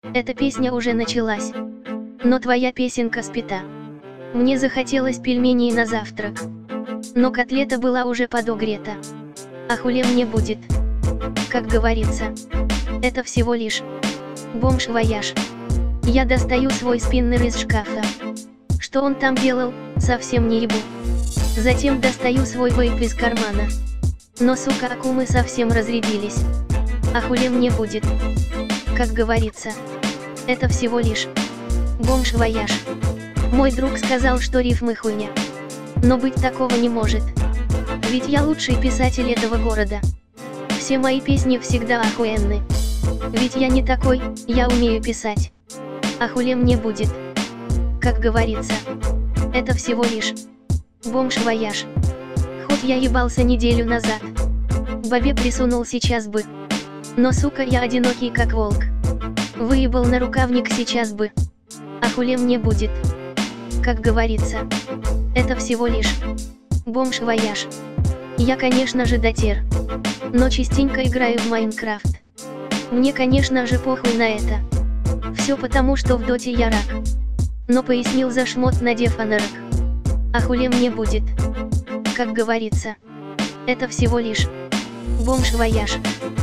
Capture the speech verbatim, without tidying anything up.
Эта песня уже началась. Но твоя песенка спета. Мне захотелось пельменей на завтрак. Но котлета была уже подогрета. А хули мне будет? Как говорится, это всего лишь бомж-вояж. Я достаю свой спиннер из шкафа. Что он там делал, совсем не ебу. Затем достаю свой вейп из кармана. Но сука, акумы совсем разрядились. А хули мне будет? Как говорится, это всего лишь бомж-вояж. Мой друг сказал, что рифмы хуйня. Но быть такого не может. Ведь я лучший писатель этого города. Все мои песни всегда охуенны. Ведь я не такой, я умею писать. А хули мне будет? Как говорится, это всего лишь бомж-вояж. Хоть я ебался неделю назад, бабе присунул сейчас бы. Но сука, я одинокий как волк. Выебал на рукавник сейчас бы. А хули мне будет? Как говорится, это всего лишь бомж-вояж. Я, конечно же, дотер. Но частенько играю в Майнкрафт. Мне, конечно же, похуй на это. Все потому, что в доте я рак. Но пояснил за шмот, надев анорак. А хули мне будет? Как говорится, это всего лишь бомж-вояж.